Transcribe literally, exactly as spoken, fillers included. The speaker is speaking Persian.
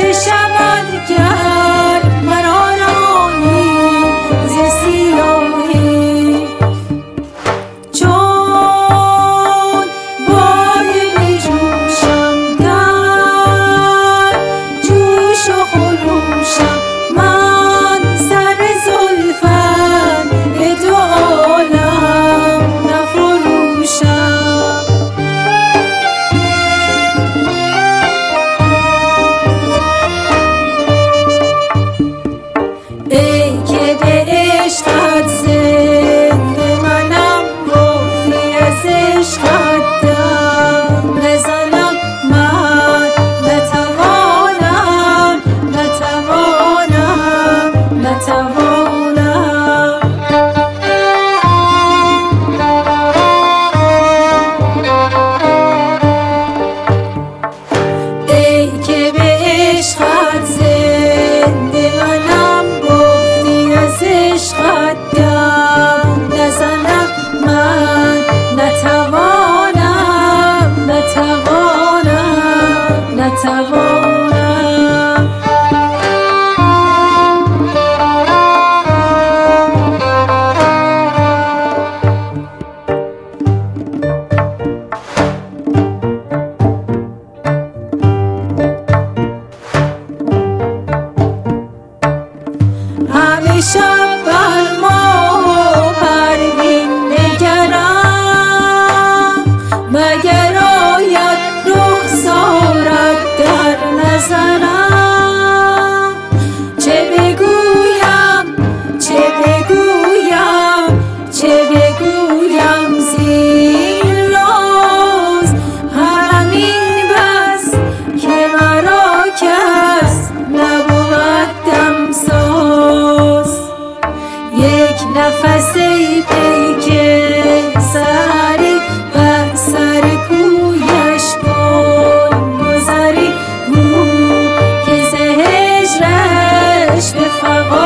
چه شود گر مرا رانی ز سیاهی، چون باد بجوشم در جوش و خروشم، من سر زلفت به دو عالم نفروشم. ای که به عشقت زنده منم، گفتی از عشقت دم نزنم، من نتوانم نتوانم نتوانم. ای که به عشقت زنده منم، گفتی از عشقت دم نزنم، من نتوانم نتوانم نتوانم. همیشه بر ماه و پروین نگرم، مگر آید رخسارت در نظرم. چه بگویم چه بگویم چه بگویم زین راز، همین بس که مرا کس نبود دمساز. یک نفس ای پیک سحری، بر سر کویش کن گذری، گو که ز هجرش به فغان